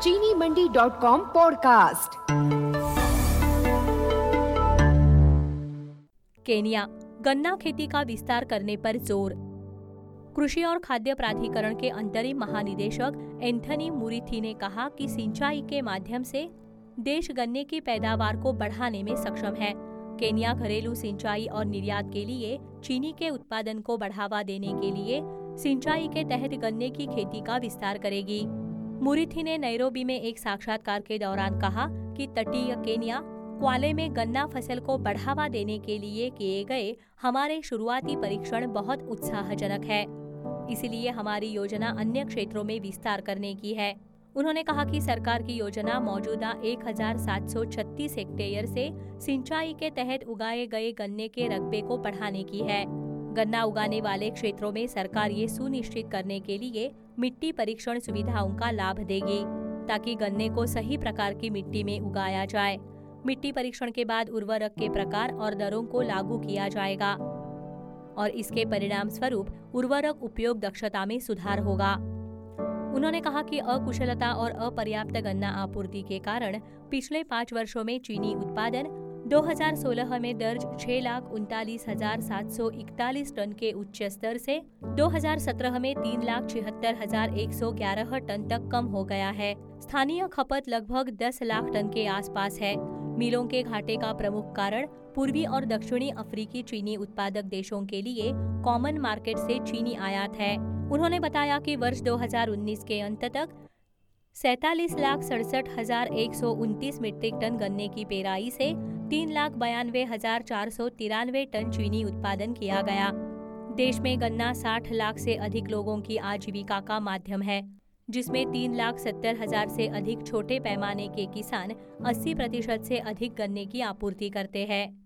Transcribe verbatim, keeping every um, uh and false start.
चीनी Mandi dot com podcast. Kenya गन्ना खेती का विस्तार करने पर जोर। कृषि और खाद्य प्राधिकरण के अंतरिम महानिदेशक एंथनी मुरिथी ने कहा कि सिंचाई के माध्यम से देश गन्ने की पैदावार को बढ़ाने में सक्षम है। केन्या घरेलू सिंचाई और निर्यात के लिए चीनी के उत्पादन को बढ़ावा देने के लिए सिंचाई के तहत गन्ने की खेती का विस्तार करेगी। मुरिथी ने नैरोबी में एक साक्षात्कार के दौरान कहा कि तटीय केन्या क्वाले में गन्ना फसल को बढ़ावा देने के लिए किए गए हमारे शुरुआती परीक्षण बहुत उत्साहजनक है, इसलिए हमारी योजना अन्य क्षेत्रों में विस्तार करने की है। उन्होंने कहा कि सरकार की योजना मौजूदा एक हज़ार सात सौ छत्तीस हेक्टेयर से सिंचाई के तहत उगाए गए गन्ने के रकबे को बढ़ाने की है। गन्ना उगाने वाले क्षेत्रों में सरकार ये सुनिश्चित करने के लिए मिट्टी परीक्षण सुविधाओं का लाभ देगी ताकि गन्ने को सही प्रकार की मिट्टी में उगाया जाए। मिट्टी परीक्षण के बाद उर्वरक के प्रकार और दरों को लागू किया जाएगा और इसके परिणाम स्वरूप उर्वरक उपयोग दक्षता में सुधार होगा। उन्होंने कहा कि अकुशलता और अपर्याप्त गन्ना आपूर्ति के कारण पिछले पाँच वर्षों में चीनी उत्पादन दो हज़ार सोलह में दर्ज छह लाख उनतालीस हजार सात सौ इकतालीस टन के उच्च स्तर से दो हज़ार सत्रह में तीन लाख छिहत्तर हजार एक सौ ग्यारह टन तक कम हो गया है। स्थानीय खपत लगभग दस लाख टन के आसपास है। मिलों के घाटे का प्रमुख कारण पूर्वी और दक्षिणी अफ्रीकी चीनी उत्पादक देशों के लिए कॉमन मार्केट से चीनी आयात है। उन्होंने बताया कि वर्ष दो हज़ार उन्नीस के अंत तक सैतालीस लाख सड़सठ हजार एक सौ उनतीस मीट्रिक टन गन्ने की पेराई से तीन लाख बयानवे हजार चार सौ तिरानवे टन चीनी उत्पादन किया गया। देश में गन्ना साठ लाख से अधिक लोगों की आजीविका का माध्यम है, जिसमें तीन लाख सत्तर हजार से अधिक छोटे पैमाने के किसान अस्सी प्रतिशत से अधिक गन्ने की आपूर्ति करते हैं।